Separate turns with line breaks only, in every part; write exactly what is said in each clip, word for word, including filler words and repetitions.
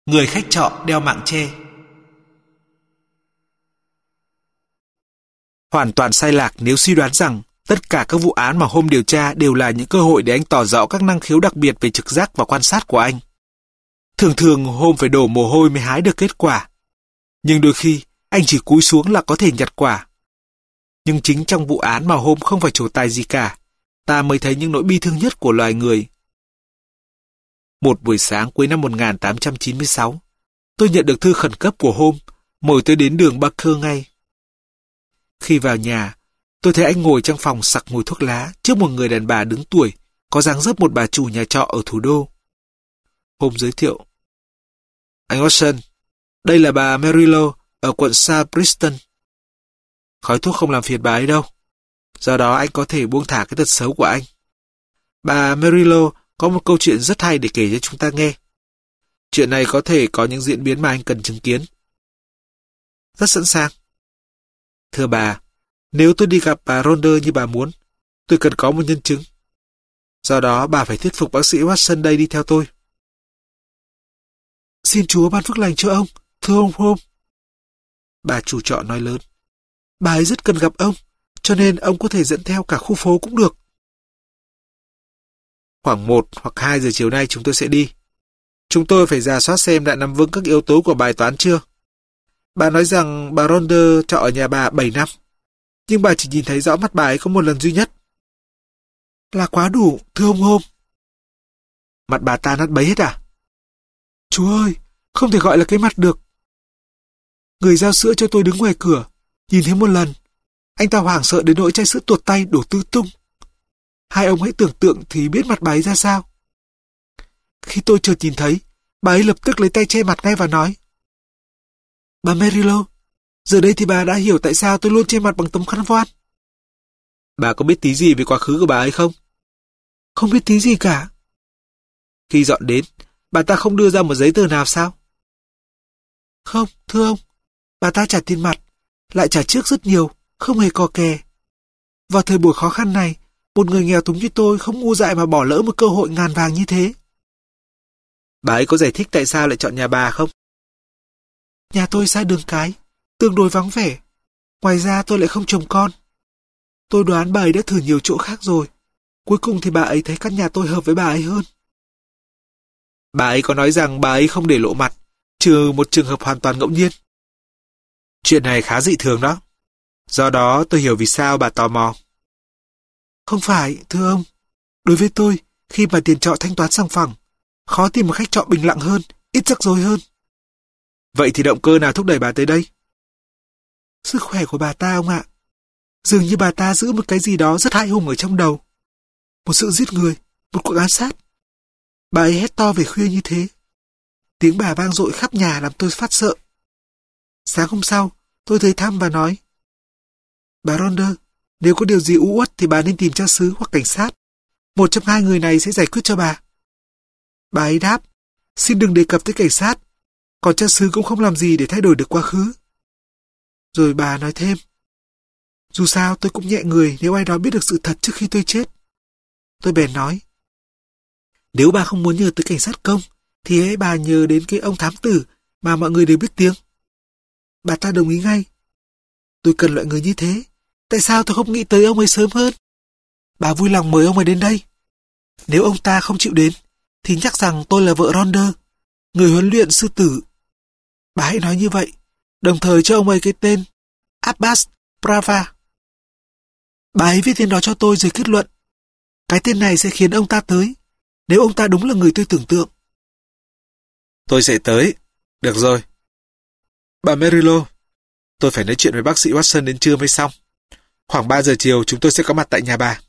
Người khách trọ đeo mạng che. Hoàn toàn sai lạc nếu suy đoán rằng tất cả các vụ án mà Holmes điều tra đều là những cơ hội để anh tỏ rõ các năng khiếu đặc biệt về trực giác và quan sát của anh. Thường thường Holmes phải đổ mồ hôi mới hái được kết quả. Nhưng đôi khi anh chỉ cúi xuống là có thể nhặt quả. Nhưng chính trong vụ án mà Holmes không phải trổ tài gì cả, ta mới thấy những nỗi bi thương nhất của loài người. Một buổi sáng cuối năm một nghìn tám trăm chín mươi sáu, tôi nhận được thư khẩn cấp của Holmes, mời tôi đến đường Barker ngay. Khi vào nhà, tôi thấy anh ngồi trong phòng sặc mùi thuốc lá trước một người đàn bà đứng tuổi, có dáng dấp một bà chủ nhà trọ ở thủ đô. Holmes giới thiệu. Anh Watson, đây là bà Merilo ở quận South Brixton. Khói thuốc không làm phiền bà ấy đâu. Do đó anh có thể buông thả cái tật xấu của anh. Bà Merilo có một câu chuyện rất hay để kể cho chúng ta nghe. Chuyện này có thể có những diễn biến mà anh cần chứng kiến. Rất sẵn sàng. Thưa bà, nếu tôi đi gặp bà Ronder như bà muốn, tôi cần có một nhân chứng. Do đó bà phải thuyết phục bác sĩ Watson đây đi theo tôi. Xin Chúa ban phước lành cho ông, thưa ông Holmes. Bà chủ trọ nói lớn. Bà ấy rất cần gặp ông, cho nên ông có thể dẫn theo cả khu phố cũng được. Khoảng một hoặc hai giờ chiều nay chúng tôi sẽ đi. Chúng tôi phải rà soát xem đã nắm vững các yếu tố của bài toán chưa. Bà nói rằng bà Ronder trọ ở nhà bà bảy năm, nhưng bà chỉ nhìn thấy rõ mặt bà ấy có một lần duy nhất. Là quá đủ, thưa ông Holmes. Mặt bà ta nát bấy hết à? Chúa ơi, không thể gọi là cái mặt được. Người giao sữa cho tôi đứng ngoài cửa, nhìn thấy một lần. Anh ta hoảng sợ đến nỗi chai sữa tuột tay đổ tứ tung. Hai ông hãy tưởng tượng thì biết mặt bà ấy ra sao. Khi tôi chợt nhìn thấy, bà ấy lập tức lấy tay che mặt ngay và nói. Bà Merilo, giờ đây thì bà đã hiểu tại sao tôi luôn che mặt bằng tấm khăn voan. Bà có biết tí gì về quá khứ của bà ấy không? Không biết tí gì cả. Khi dọn đến, bà ta không đưa ra một giấy tờ nào sao? Không, thưa ông. Bà ta trả tiền mặt, lại trả trước rất nhiều, không hề cò kè. Vào thời buổi khó khăn này, một người nghèo túng như tôi không ngu dại mà bỏ lỡ một cơ hội ngàn vàng như thế. Bà ấy có giải thích tại sao lại chọn nhà bà không? Nhà tôi xa đường cái, tương đối vắng vẻ. Ngoài ra tôi lại không chồng con. Tôi đoán bà ấy đã thử nhiều chỗ khác rồi. Cuối cùng thì bà ấy thấy căn nhà tôi hợp với bà ấy hơn. Bà ấy có nói rằng bà ấy không để lộ mặt, trừ một trường hợp hoàn toàn ngẫu nhiên. Chuyện này khá dị thường đó. Do đó tôi hiểu vì sao bà tò mò. Không phải, thưa ông. Đối với tôi, khi mà tiền trọ thanh toán sòng phẳng, khó tìm một khách trọ bình lặng hơn, ít rắc rối hơn. Vậy thì động cơ nào thúc đẩy bà tới đây? Sức khỏe của bà ta, ông ạ. Dường như bà ta giữ một cái gì đó rất hãi hùng ở trong đầu. Một sự giết người, một cuộc ám sát. Bà ấy hét to về khuya như thế. Tiếng bà vang dội khắp nhà làm tôi phát sợ. Sáng hôm sau, tôi tới thăm và nói. Bà Ronder, nếu có điều gì u uất thì bà nên tìm cha xứ hoặc cảnh sát. Một trong hai người này sẽ giải quyết cho bà. Bà ấy đáp, xin đừng đề cập tới cảnh sát. Còn cha xứ cũng không làm gì để thay đổi được quá khứ. Rồi bà nói thêm. Dù sao tôi cũng nhẹ người nếu ai đó biết được sự thật trước khi tôi chết. Tôi bèn nói. Nếu bà không muốn nhờ tới cảnh sát công, thì hãy bà nhờ đến cái ông thám tử mà mọi người đều biết tiếng. Bà ta đồng ý ngay. Tôi cần loại người như thế. Tại sao tôi không nghĩ tới ông ấy sớm hơn? Bà vui lòng mời ông ấy đến đây. Nếu ông ta không chịu đến, thì nhắc rằng tôi là vợ Ronder, người huấn luyện sư tử. Bà hãy nói như vậy, đồng thời cho ông ấy cái tên Abbas Brava. Bà ấy viết tên đó cho tôi rồi kết luận. Cái tên này sẽ khiến ông ta tới, nếu ông ta đúng là người tôi tưởng tượng. Tôi sẽ tới. Được rồi. Bà Merilo, tôi phải nói chuyện với bác sĩ Watson đến trưa mới xong. Khoảng ba giờ chiều chúng tôi sẽ có mặt tại nhà bà.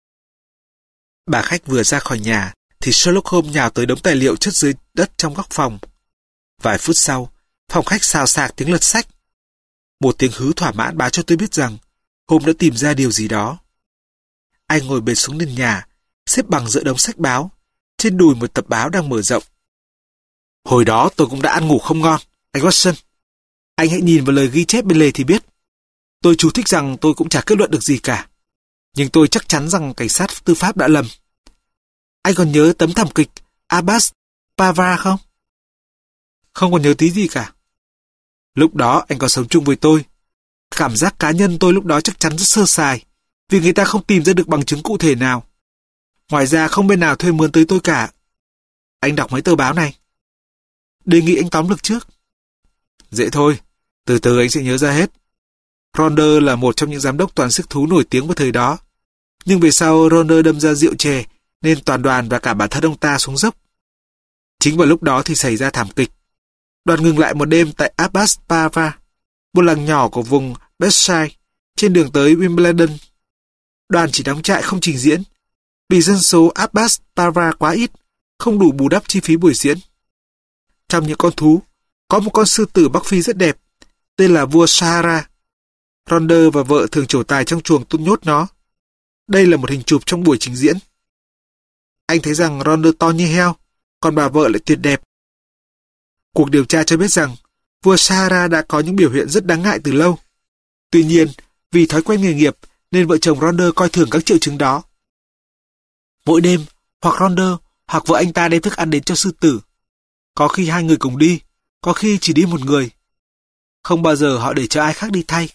Bà khách vừa ra khỏi nhà, thì Sherlock Holmes nhào tới đống tài liệu chất dưới đất trong góc phòng. Vài phút sau, phòng khách xào xạc tiếng lật sách. Một tiếng hứ thỏa mãn báo cho tôi biết rằng Holmes đã tìm ra điều gì đó. Anh ngồi bệt xuống nền nhà, xếp bằng giữa đống sách báo, trên đùi một tập báo đang mở rộng. Hồi đó tôi cũng đã ăn ngủ không ngon, anh Watson. Anh hãy nhìn vào lời ghi chép bên lề thì biết. Tôi chú thích rằng tôi cũng chả kết luận được gì cả. Nhưng tôi chắc chắn rằng cảnh sát tư pháp đã lầm. Anh còn nhớ tấm thảm kịch Abbas Brava không? Không còn nhớ tí gì cả. Lúc đó anh còn sống chung với tôi. Cảm giác cá nhân tôi lúc đó chắc chắn rất sơ sài, vì người ta không tìm ra được bằng chứng cụ thể nào. Ngoài ra không bên nào thuê mướn tới tôi cả. Anh đọc mấy tờ báo này. Đề nghị anh tóm lược trước. Dễ thôi, từ từ anh sẽ nhớ ra hết. Ronder là một trong những giám đốc toàn sức thú nổi tiếng vào thời đó. Nhưng về sau Ronder đâm ra rượu chè, nên toàn đoàn và cả bản thân ông ta xuống dốc. Chính vào lúc đó thì xảy ra thảm kịch. Đoàn ngừng lại một đêm tại Abbas-Pava, một làng nhỏ của vùng Berkshire, trên đường tới Wimbledon. Đoàn chỉ đóng trại không trình diễn, vì dân số Abbas-Pava quá ít, không đủ bù đắp chi phí buổi diễn. Trong những con thú, có một con sư tử Bắc Phi rất đẹp, tên là vua Sahara. Ronder và vợ thường trổ tài trong chuồng tụt nhốt nó. Đây là một hình chụp trong buổi trình diễn. Anh thấy rằng Ronder to như heo, còn bà vợ lại tuyệt đẹp. Cuộc điều tra cho biết rằng vua Sahara đã có những biểu hiện rất đáng ngại từ lâu. Tuy nhiên, vì thói quen nghề nghiệp nên vợ chồng Ronder coi thường các triệu chứng đó. Mỗi đêm, hoặc Ronder hoặc vợ anh ta đem thức ăn đến cho sư tử. Có khi hai người cùng đi, có khi chỉ đi một người. Không bao giờ họ để cho ai khác đi thay.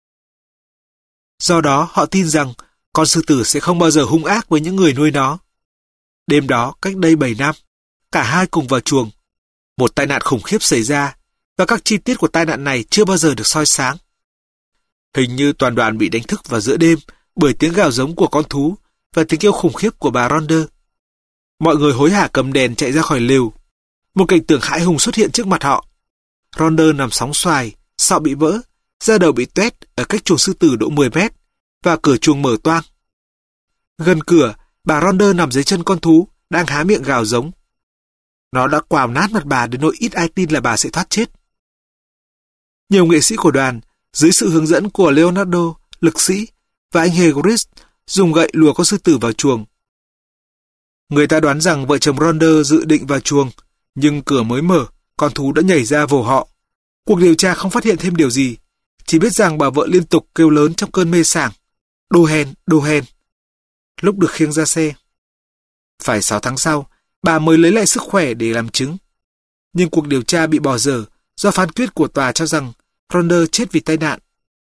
Do đó họ tin rằng con sư tử sẽ không bao giờ hung ác với những người nuôi nó. Đêm đó, cách đây bảy năm, cả hai cùng vào chuồng. Một tai nạn khủng khiếp xảy ra, và các chi tiết của tai nạn này chưa bao giờ được soi sáng. Hình như toàn đoàn bị đánh thức vào giữa đêm bởi tiếng gào giống của con thú và tiếng kêu khủng khiếp của bà Ronder. Mọi người hối hả cầm đèn chạy ra khỏi lều. Một cảnh tượng hãi hùng xuất hiện trước mặt họ. Ronder nằm sóng xoài, sọ bị vỡ, da đầu bị toét ở cách chuồng sư tử độ mười mét, và cửa chuồng mở toang. Gần cửa, bà Ronder nằm dưới chân con thú, đang há miệng gào giống. Nó đã quào nát mặt bà đến nỗi ít ai tin là bà sẽ thoát chết. Nhiều nghệ sĩ của đoàn, dưới sự hướng dẫn của Leonardo, lực sĩ, và anh hề Chris, dùng gậy lùa con sư tử vào chuồng. Người ta đoán rằng vợ chồng Ronder dự định vào chuồng, nhưng cửa mới mở, con thú đã nhảy ra vồ họ. Cuộc điều tra không phát hiện thêm điều gì, chỉ biết rằng bà vợ liên tục kêu lớn trong cơn mê sảng. Đồ hèn, đồ hèn. Lúc được khiêng ra xe. Phải sáu tháng sau, bà mới lấy lại sức khỏe để làm chứng. Nhưng cuộc điều tra bị bỏ dở do phán quyết của tòa cho rằng Ronder chết vì tai nạn.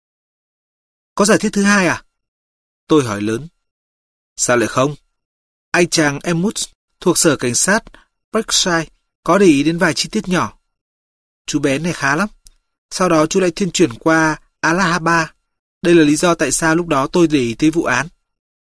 Có giả thiết thứ hai à? Tôi hỏi lớn. Sao lại không? Anh chàng Emmett thuộc sở cảnh sát Berkshire có để ý đến vài chi tiết nhỏ. Chú bé này khá lắm. Sau đó chú lại thiên chuyển qua Allahabad. Đây là lý do tại sao lúc đó tôi để ý tới vụ án.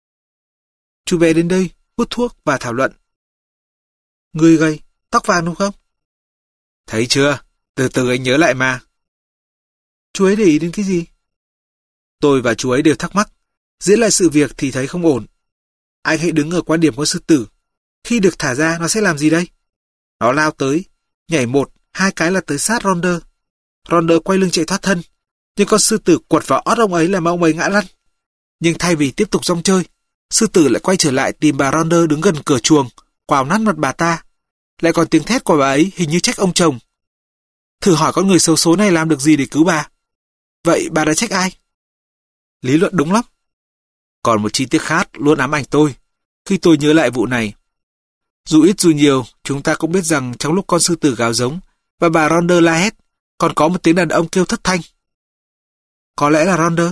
Chú bé đến đây, hút thuốc và thảo luận. Người gầy, tóc vàng đúng không? Thấy chưa? Từ từ anh nhớ lại mà. Chú ấy để ý đến cái gì? Tôi và chú ấy đều thắc mắc. Diễn lại sự việc thì thấy không ổn. Anh hãy đứng ở quan điểm của sư tử. Khi được thả ra, nó sẽ làm gì đây? Nó lao tới, nhảy một, hai cái là tới sát Ronder. Ronder quay lưng chạy thoát thân, nhưng con sư tử quật vào ót ông ấy làm ông ấy ngã lăn. Nhưng thay vì tiếp tục rong chơi, sư tử lại quay trở lại tìm bà Ronder đứng gần cửa chuồng, quào nát mặt bà ta. Lại còn tiếng thét của bà ấy hình như trách ông chồng. Thử hỏi con người xấu số này làm được gì để cứu bà? Vậy bà đã trách ai? Lý luận đúng lắm. Còn một chi tiết khác luôn ám ảnh tôi khi tôi nhớ lại vụ này. Dù ít dù nhiều, chúng ta cũng biết rằng trong lúc con sư tử gào giống và bà Ronder la hét, còn có một tiếng đàn ông kêu thất thanh. Có lẽ là Ronder.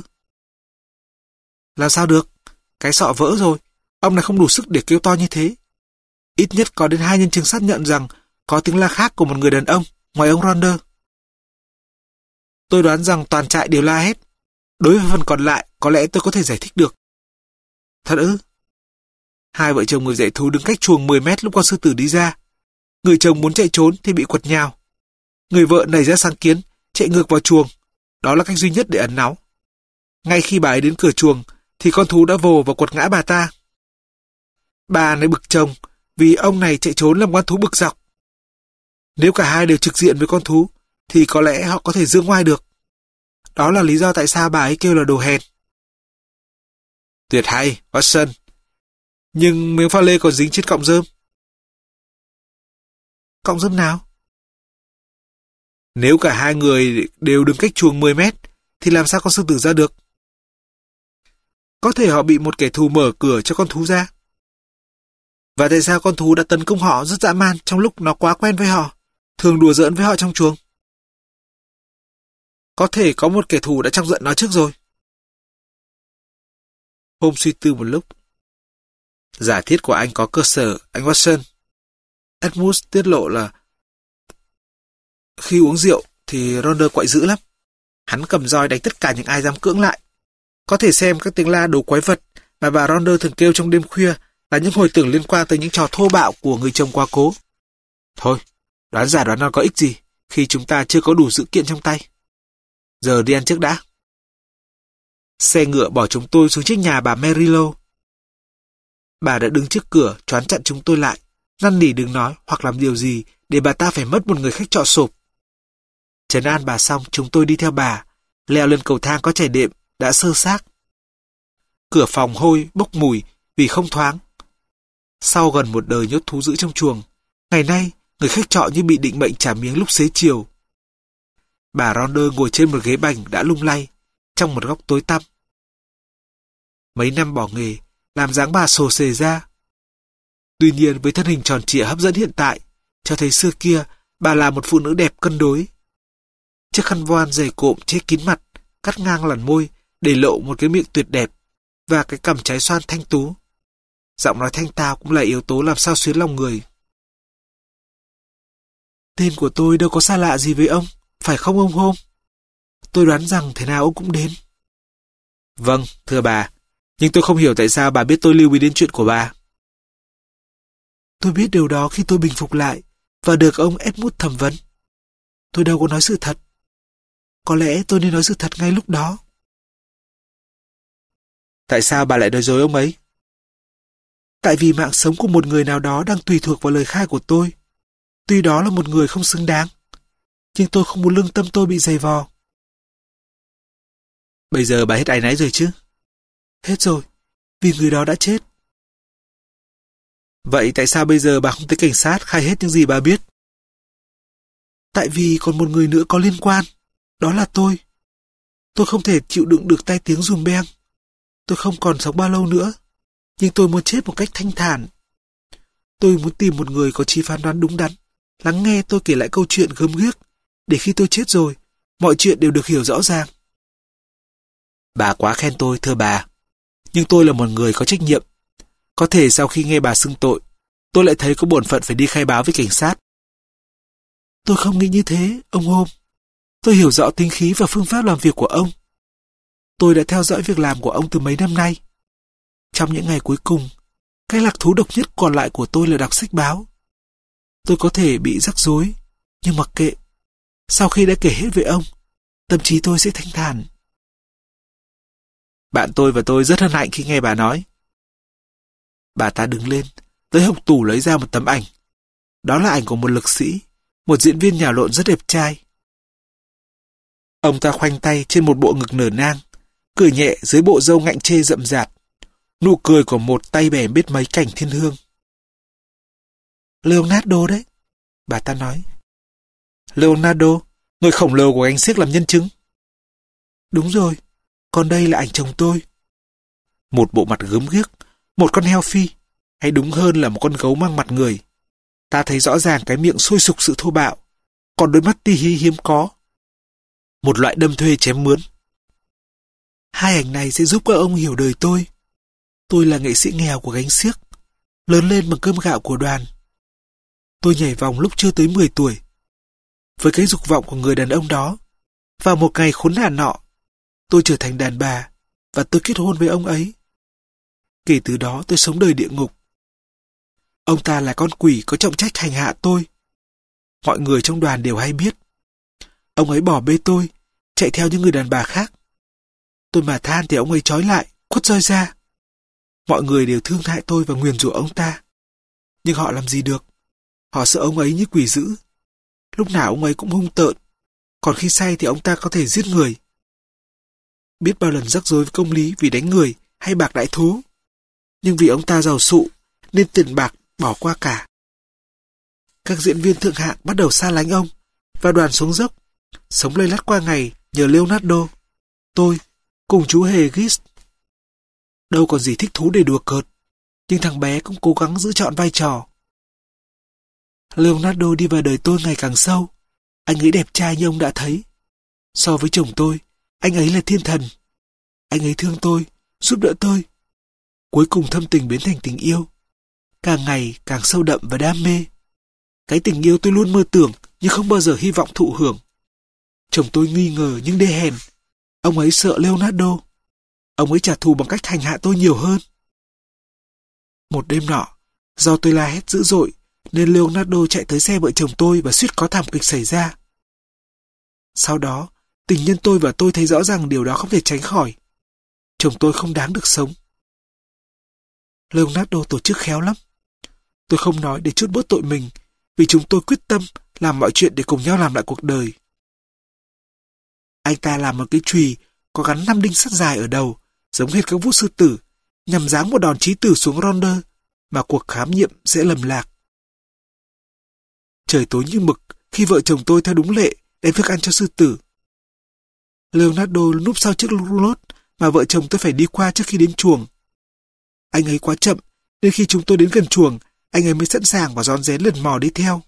Làm sao được? Cái sọ vỡ rồi. Ông này không đủ sức để kêu to như thế. Ít nhất có đến hai nhân chứng xác nhận rằng có tiếng la khác của một người đàn ông ngoài ông Ronder. Tôi đoán rằng toàn trại đều la hét. Đối với phần còn lại, có lẽ tôi có thể giải thích được. Thật ư? Hai vợ chồng người dạy thú đứng cách chuồng mười mét lúc con sư tử đi ra. Người chồng muốn chạy trốn thì bị quật nhào. Người vợ nảy ra sáng kiến, chạy ngược vào chuồng. Đó là cách duy nhất để ẩn náu. Ngay khi bà ấy đến cửa chuồng, thì con thú đã vồ và quật ngã bà ta. Bà này bực chồng vì ông này chạy trốn làm con thú bực dọc. Nếu cả hai đều trực diện với con thú, thì có lẽ họ có thể giương oai được. Đó là lý do tại sao bà ấy kêu là đồ hèn. Tuyệt hay, Watson. Nhưng miếng pha lê còn dính trên cọng rơm. Cọng rơm nào? Nếu cả hai người đều đứng cách chuồng mười mét, thì làm sao con sư tử ra được? Có thể họ bị một kẻ thù mở cửa cho con thú ra. Và tại sao con thú đã tấn công họ rất dã man trong lúc nó quá quen với họ, thường đùa giỡn với họ trong chuồng. Có thể có một kẻ thù đã chọc giận nó trước rồi. Holmes suy tư một lúc. Giả thiết của anh có cơ sở, anh Watson. Edmunds tiết lộ là khi uống rượu thì Ronder quậy dữ lắm. Hắn cầm roi đánh tất cả những ai dám cưỡng lại. Có thể xem các tiếng la đồ quái vật mà bà Ronder thường kêu trong đêm khuya là những hồi tưởng liên quan tới những trò thô bạo của người chồng quá cố. Thôi, đoán giả đoán non có ích gì khi chúng ta chưa có đủ dữ kiện trong tay. Giờ đi ăn trước đã. Xe ngựa bỏ chúng tôi xuống trước nhà bà Merilo. Bà đã đứng trước cửa choán chặn chúng tôi lại, năn nỉ đừng nói hoặc làm điều gì để bà ta phải mất một người khách trọ sộp. Trấn an bà xong, chúng tôi đi theo bà, leo lên cầu thang có chảy đệm đã xơ xác. Cửa phòng hôi bốc mùi vì không thoáng. Sau gần một đời nhốt thú dữ trong chuồng, ngày nay người khách trọ như bị định mệnh trả miếng lúc xế chiều. Bà Ronder ngồi trên một ghế bành đã lung lay trong một góc tối tăm. Mấy năm bỏ nghề làm dáng bà xồ xề ra. Tuy nhiên với thân hình tròn trịa hấp dẫn hiện tại, cho thấy xưa kia bà là một phụ nữ đẹp cân đối. Chiếc khăn voan dày cộm che kín mặt, cắt ngang làn môi để lộ một cái miệng tuyệt đẹp và cái cằm trái xoan thanh tú. Giọng nói thanh tao cũng là yếu tố làm sao xuyến lòng người. Tên của tôi đâu có xa lạ gì với ông, phải không ông Holmes? Tôi đoán rằng thế nào ông cũng đến. Vâng, thưa bà, nhưng tôi không hiểu tại sao bà biết tôi lưu ý đến chuyện của bà. Tôi biết điều đó khi tôi bình phục lại và được ông Edmund thẩm vấn. Tôi đâu có nói sự thật. Có lẽ tôi nên nói sự thật ngay lúc đó. Tại sao bà lại nói dối ông ấy? Tại vì mạng sống của một người nào đó đang tùy thuộc vào lời khai của tôi. Tuy đó là một người không xứng đáng, nhưng tôi không muốn lương tâm tôi bị dày vò. Bây giờ bà hết áy náy rồi chứ? Hết rồi, vì người đó đã chết. Vậy tại sao bây giờ bà không tới cảnh sát khai hết những gì bà biết? Tại vì còn một người nữa có liên quan, đó là tôi. Tôi không thể chịu đựng được tai tiếng dùm beng. Tôi không còn sống bao lâu nữa, nhưng tôi muốn chết một cách thanh thản. Tôi muốn tìm một người có trí phán đoán đúng đắn, lắng nghe tôi kể lại câu chuyện gớm ghiếc, để khi tôi chết rồi, mọi chuyện đều được hiểu rõ ràng. Bà quá khen tôi, thưa bà. Nhưng tôi là một người có trách nhiệm. Có thể sau khi nghe bà xưng tội, tôi lại thấy có bổn phận phải đi khai báo với cảnh sát. Tôi không nghĩ như thế, ông Holmes. Tôi hiểu rõ tính khí và phương pháp làm việc của ông. Tôi đã theo dõi việc làm của ông từ mấy năm nay. Trong những ngày cuối cùng, cái lạc thú độc nhất còn lại của tôi là đọc sách báo. Tôi có thể bị rắc rối, nhưng mặc kệ. Sau khi đã kể hết với ông, tâm trí tôi sẽ thanh thản. Bạn tôi và tôi rất hân hạnh khi nghe bà nói. Bà ta đứng lên, tới hộc tủ lấy ra một tấm ảnh. Đó là ảnh của một lực sĩ, một diễn viên nhào lộn rất đẹp trai. Ông ta khoanh tay trên một bộ ngực nở nang, cười nhẹ dưới bộ râu ngạnh chê rậm rạp. Nụ cười của một tay bẻ biết mấy cảnh thiên hương. Leonardo đấy, bà ta nói. Leonardo, người khổng lồ của gánh xiếc làm nhân chứng. Đúng rồi, còn đây là ảnh chồng tôi. Một bộ mặt gớm ghiếc, một con heo phi, hay đúng hơn là một con gấu mang mặt người. Ta thấy rõ ràng cái miệng sôi sục sự thô bạo, còn đôi mắt ti hí hiếm có. Một loại đâm thuê chém mướn. Hai ảnh này sẽ giúp các ông hiểu đời tôi. Tôi là nghệ sĩ nghèo của gánh xiếc, lớn lên bằng cơm gạo của đoàn. Tôi nhảy vòng lúc chưa tới mười tuổi. Với cái dục vọng của người đàn ông đó, vào một ngày khốn nạn nọ, tôi trở thành đàn bà và tôi kết hôn với ông ấy. Kể từ đó tôi sống đời địa ngục. Ông ta là con quỷ có trọng trách hành hạ tôi. Mọi người trong đoàn đều hay biết. Ông ấy bỏ bê tôi, chạy theo những người đàn bà khác. Tôi mà than thì ông ấy trói lại, quất roi ra. Mọi người đều thương hại tôi và nguyền rủa ông ta. Nhưng họ làm gì được? Họ sợ ông ấy như quỷ dữ. Lúc nào ông ấy cũng hung tợn. Còn khi say thì ông ta có thể giết người. Biết bao lần rắc rối với công lý vì đánh người hay bạc đãi thú. Nhưng vì ông ta giàu sụ nên tiền bạc bỏ qua cả. Các diễn viên thượng hạng bắt đầu xa lánh ông và đoàn xuống dốc, sống lây lắt qua ngày nhờ Leonardo. Tôi cùng chú hề Gis. Đâu còn gì thích thú để đùa cợt, nhưng thằng bé cũng cố gắng giữ trọn vai trò. Leonardo đi vào đời tôi ngày càng sâu. Anh ấy đẹp trai như ông đã thấy. So với chồng tôi, anh ấy là thiên thần. Anh ấy thương tôi, giúp đỡ tôi. Cuối cùng thâm tình biến thành tình yêu. Càng ngày càng sâu đậm và đam mê. Cái tình yêu tôi luôn mơ tưởng nhưng không bao giờ hy vọng thụ hưởng. Chồng tôi nghi ngờ nhưng đê hèn. Ông ấy sợ Leonardo. Ông ấy trả thù bằng cách hành hạ tôi nhiều hơn. Một đêm nọ, do tôi la hét dữ dội, nên Leonardo chạy tới xe vợ chồng tôi và suýt có thảm kịch xảy ra. Sau đó, tình nhân tôi và tôi thấy rõ ràng điều đó không thể tránh khỏi. Chồng tôi không đáng được sống. Leonardo tổ chức khéo lắm. Tôi không nói để trút bớt tội mình, vì chúng tôi quyết tâm làm mọi chuyện để cùng nhau làm lại cuộc đời. Anh ta làm một cái chùy có gắn năm đinh sắt dài ở đầu, giống hệt các vuốt sư tử, nhằm giáng một đòn chí tử xuống Ronder, mà cuộc khám nghiệm sẽ lầm lạc. Trời tối như mực khi vợ chồng tôi theo đúng lệ đem thức ăn cho sư tử. Leonardo núp sau chiếc lốt mà vợ chồng tôi phải đi qua trước khi đến chuồng. Anh ấy quá chậm, nên khi chúng tôi đến gần chuồng, anh ấy mới sẵn sàng và rón rén lần mò đi theo.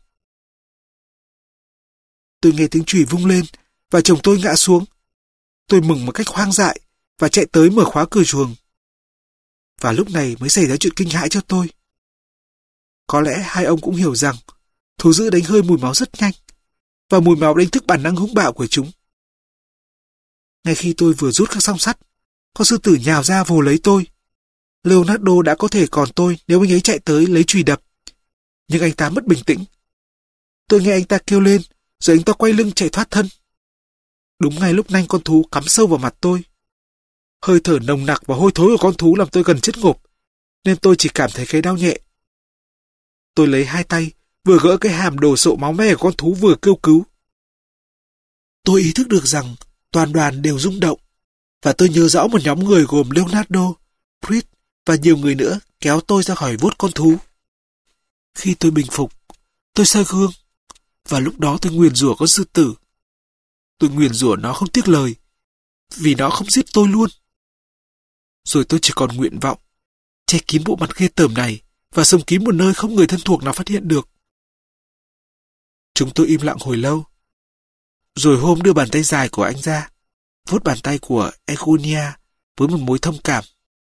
Tôi nghe tiếng chùy vung lên và chồng tôi ngã xuống. Tôi mừng một cách hoang dại và chạy tới mở khóa cửa chuồng. Và lúc này mới xảy ra chuyện kinh hãi cho tôi. Có lẽ hai ông cũng hiểu rằng thú dữ đánh hơi mùi máu rất nhanh, và mùi máu đánh thức bản năng hung bạo của chúng. Ngay khi tôi vừa rút các song sắt, con sư tử nhào ra vồ lấy tôi. Leonardo đã có thể còn tôi nếu anh ấy chạy tới lấy chùy đập. Nhưng anh ta mất bình tĩnh. Tôi nghe anh ta kêu lên, rồi anh ta quay lưng chạy thoát thân. Đúng ngay lúc nanh con thú cắm sâu vào mặt tôi. Hơi thở nồng nặc và hôi thối của con thú làm tôi gần chết ngộp, nên tôi chỉ cảm thấy cái đau nhẹ. Tôi lấy hai tay, vừa gỡ cái hàm đồ sộ máu me của con thú vừa kêu cứu. Tôi ý thức được rằng toàn đoàn đều rung động, và tôi nhớ rõ một nhóm người gồm Leonardo, Fritz và nhiều người nữa kéo tôi ra khỏi vuốt con thú. Khi tôi bình phục, tôi soi gương, và lúc đó tôi nguyền rủa con sư tử. Tôi nguyền rủa nó không tiếc lời, vì nó không giết tôi luôn. Rồi tôi chỉ còn nguyện vọng che kín bộ mặt ghê tởm này và sống kín một nơi không người thân thuộc nào phát hiện được. Chúng tôi im lặng hồi lâu. Rồi hôm đưa bàn tay dài của anh ra, vuốt bàn tay của Egonia với một mối thông cảm.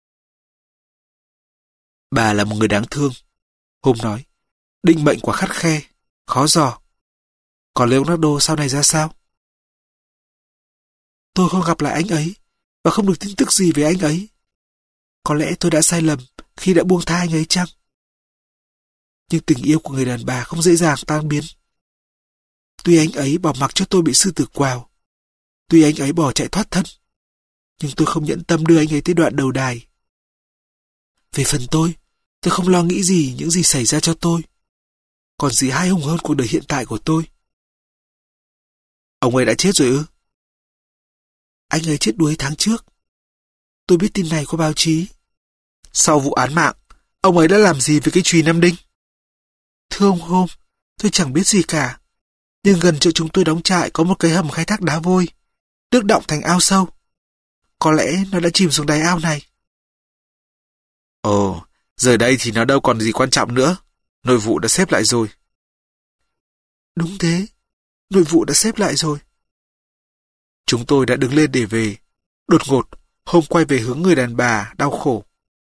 Bà là một người đáng thương, Hôm nói. Định mệnh quả khắt khe, khó dò. Còn Leonardo sau này ra sao? Tôi không gặp lại anh ấy và không được tin tức gì về anh ấy. Có lẽ tôi đã sai lầm khi đã buông tha anh ấy chăng? Nhưng tình yêu của người đàn bà không dễ dàng tan biến. Tuy anh ấy bỏ mặc cho tôi bị sư tử quào, tuy anh ấy bỏ chạy thoát thân, nhưng tôi không nhẫn tâm đưa anh ấy tới đoạn đầu đài. Về phần tôi, tôi không lo nghĩ gì những gì xảy ra cho tôi. Còn gì hay hùng hơn cuộc đời hiện tại của tôi? Ông ấy đã chết rồi ư? Anh ấy chết đuối tháng trước. Tôi biết tin này qua báo chí. Sau vụ án mạng, ông ấy đã làm gì với cái chùy Nam Đinh? Thưa ông Hôm, tôi chẳng biết gì cả. Nhưng gần chỗ chúng tôi đóng trại có một cái hầm khai thác đá vôi, nước đọng thành ao sâu. Có lẽ nó đã chìm xuống đáy ao này. Ồ, giờ đây thì nó đâu còn gì quan trọng nữa. Nội vụ đã xếp lại rồi. Đúng thế, nội vụ đã xếp lại rồi. Chúng tôi đã đứng lên để về. Đột ngột, Hôm quay về hướng người đàn bà đau khổ.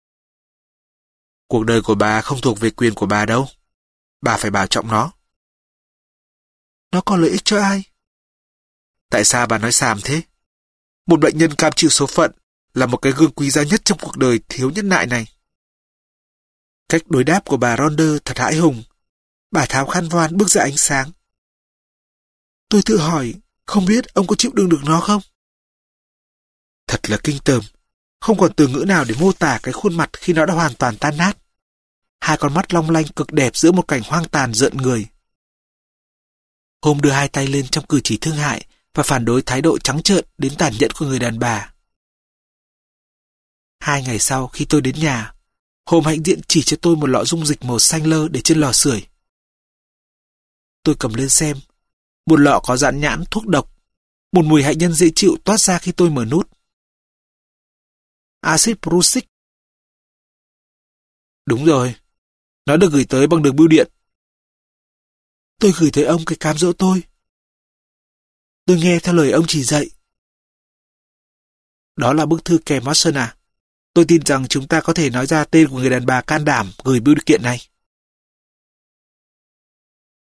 Cuộc đời của bà không thuộc về quyền của bà đâu. Bà phải bảo trọng nó. Nó có lợi ích cho ai? Tại sao bà nói xàm thế? Một bệnh nhân cam chịu số phận là một cái gương quý giá nhất trong cuộc đời thiếu nhân nại này. Cách đối đáp của bà Ronder thật hãi hùng. Bà tháo khăn voan bước ra ánh sáng. Tôi tự hỏi, không biết ông có chịu đựng được nó không? Thật là kinh tởm. Không còn từ ngữ nào để mô tả cái khuôn mặt khi nó đã hoàn toàn tan nát. Hai con mắt long lanh cực đẹp giữa một cảnh hoang tàn rợn người. Hôm đưa hai tay lên trong cử chỉ thương hại và phản đối thái độ trắng trợn đến tàn nhẫn của người đàn bà. Hai ngày sau khi tôi đến nhà, Hôm hãnh diện chỉ cho tôi một lọ dung dịch màu xanh lơ để trên lò sưởi. Tôi cầm lên xem. Một lọ có dán nhãn thuốc độc. Một mùi hạnh nhân dễ chịu toát ra khi tôi mở nút. Acid prussic. Đúng rồi. Nó được gửi tới bằng đường bưu điện. Tôi gửi tới ông cái cám dỗ tôi. Tôi nghe theo lời ông chỉ dạy. Đó là bức thư kèm Watson à? Tôi tin rằng chúng ta có thể nói ra tên của người đàn bà can đảm gửi bưu kiện này.